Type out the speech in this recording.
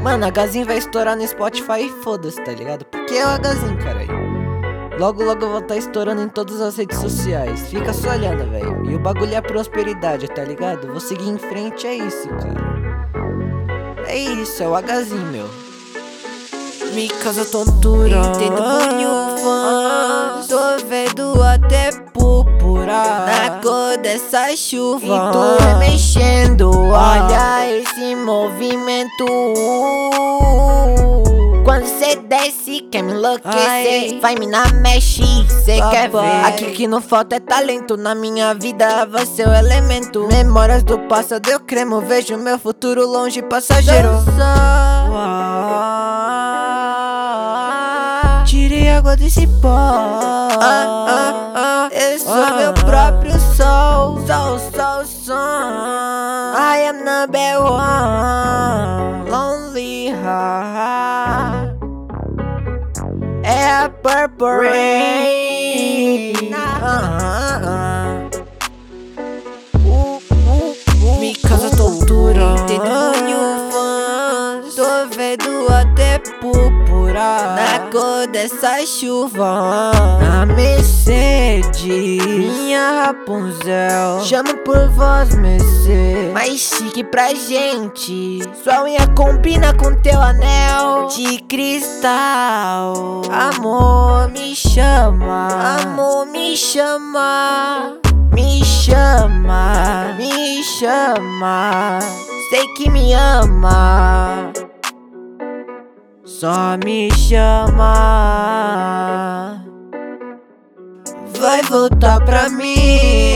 Mano, Hzinho vai estourar no Spotify e foda-se, tá ligado? Porque é o Hzinho, caralho. Logo, logo eu vou estar estourando em todas as redes sociais. Fica só olhando, velho. E o bagulho é prosperidade, tá ligado? Vou seguir em frente, é isso, cara. É isso, é o Hzinho, meu. Me causa tontura. Entendo muito fã. Tô vendo até púrpura na cor dessa chuva. E tu é mexendo, Olha esse movimento. quando cê desce, quer me enlouquecer. Ai. Vai me na mexe, cê quer ver. Papai. Aqui que não falta é talento. Na minha vida vai ser o elemento. Memórias do passado eu cremo. Vejo meu futuro longe, passageiro. Tirei água desse pó. Eu sou meu próprio sol. I am number one. Lonely heart. É a Purple Rain. Me causa tortura. Testemunho fãs. Tô vendo até púrpura na cor dessa chuva. Na Mercedes, Minha Rapunzel, chamo por voz, Mercedes. mais chique pra gente. Sua unha combina com teu anel de cristal. Amor me chama, Amor, me chama. me chama, me chama. Sei que me ama. Só me chama. Vai voltar pra mim.